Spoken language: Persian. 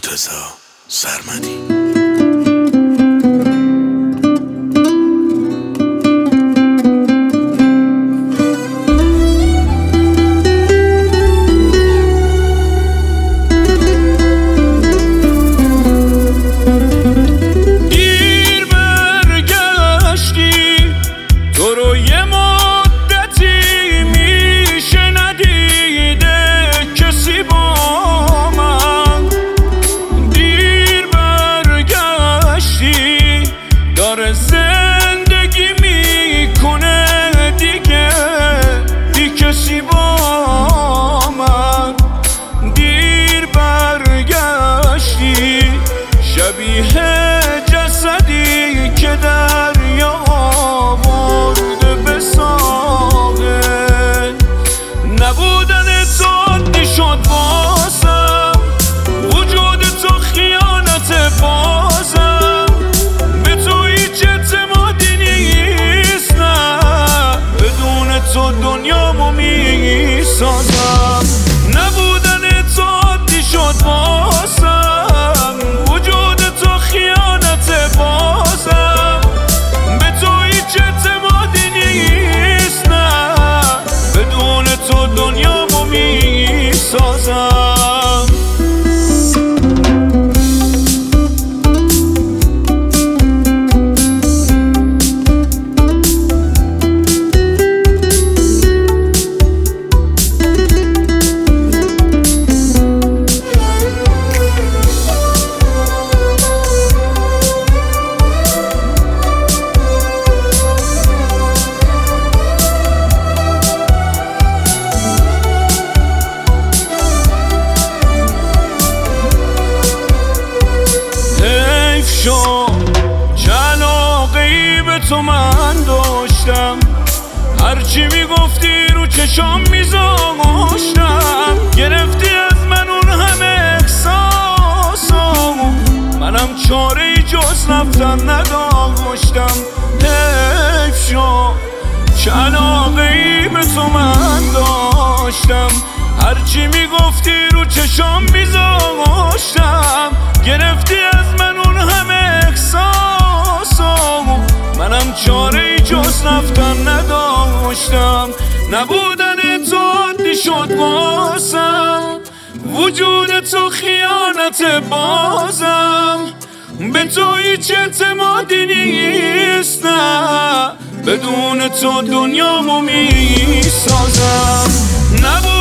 مرتضی سرمدی. زندگی میکنه دیگه دی کسی با من. دیر برگشتی شبیه جسدی که دریا آورده به ساحل. نبودن تو عادی شد واسم، وجود تو خیانت بازم. تو دنیامو میسازم. نبودن تو عادی شد واسم، وجود تو خیانت بازم. به تو هیچ اعتمادی نیست، نه بدون تو دنیامو میسازم. چه علاقه‌ای به تو من داشتم، هرچی میگفتی رو چشام میذاشتم. گرفتی از من اون همه احساسامو، منم چاره‌ای جز رفتن نداشتم. حیف شد چه علاقه‌ای به تو من داشتم، هرچی میگفتی رو چشام میذاشتم. گرفتی از من اون همه احساسامو، منم چاره‌ای جز رفتن نداشتم. نبودن تو عادی شد واسم، وجود تو خیانت بازم. به تو هیچ اعتمادی نیست، نه بدون تو دنیامو میسازم.